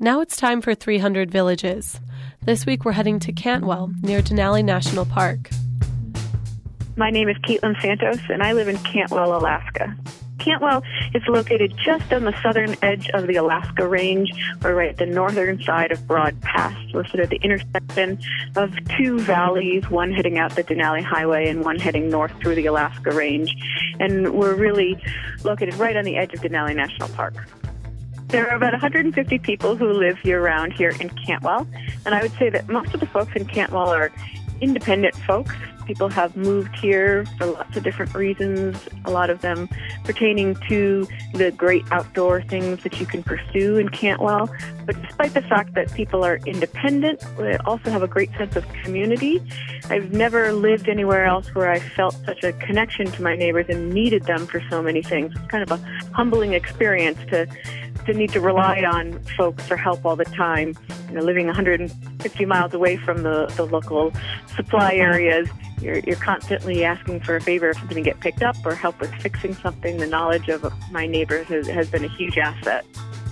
Now it's time for 300 Villages. This week we're heading to Cantwell, near Denali National Park. My name is Caitlin Santos, and I live in Cantwell, Alaska. Cantwell is located just on the southern edge of the Alaska Range. We're right at the northern side of Broad Pass. We're sort of the intersection of two valleys, one heading out the Denali Highway and one heading north through the Alaska Range. And we're really located right on the edge of Denali National Park. There are about 150 people who live year-round here in Cantwell, and I would say that most of the folks in Cantwell are independent folks. People have moved here for lots of different reasons, a lot of them pertaining to the great outdoor things that you can pursue in Cantwell. But despite the fact that people are independent, they also have a great sense of community. I've never lived anywhere else where I felt such a connection to my neighbors and needed them for so many things. It's kind of a humbling experience to need to rely on folks for help all the time. You know, living 150 miles away from the local supply areas, you're constantly asking for a favor if something to get picked up or help with fixing something. The knowledge of my neighbors has been a huge asset.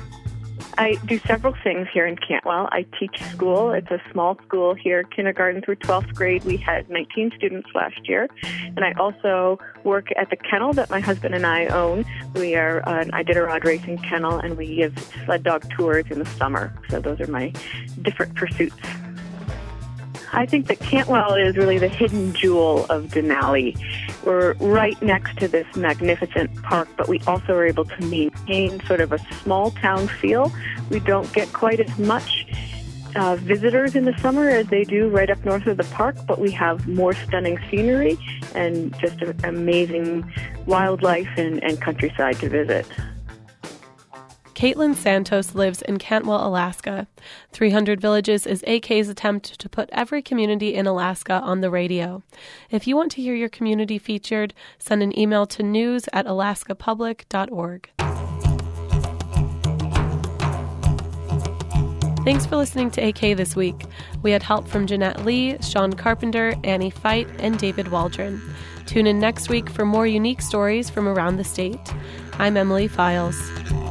I do several things here in Cantwell. I teach school. It's a small school here, kindergarten through 12th grade. We had 19 students last year. And I also work at the kennel that my husband and I own. We are an Iditarod racing kennel, and we give sled dog tours in the summer. So those are my different pursuits. I think that Cantwell is really the hidden jewel of Denali. We're right next to this magnificent park, but we also are able to maintain sort of a small town feel. We don't get quite as much visitors in the summer as they do right up north of the park, but we have more stunning scenery and just an amazing wildlife and countryside to visit. Caitlin Santos lives in Cantwell, Alaska. 300 Villages is AK's attempt to put every community in Alaska on the radio. If you want to hear your community featured, send an email to news@alaskapublic.org. Thanks for listening to AK This Week. We had help from Jeanette Lee, Sean Carpenter, Annie Fight, and David Waldron. Tune in next week for more unique stories from around the state. I'm Emily Files.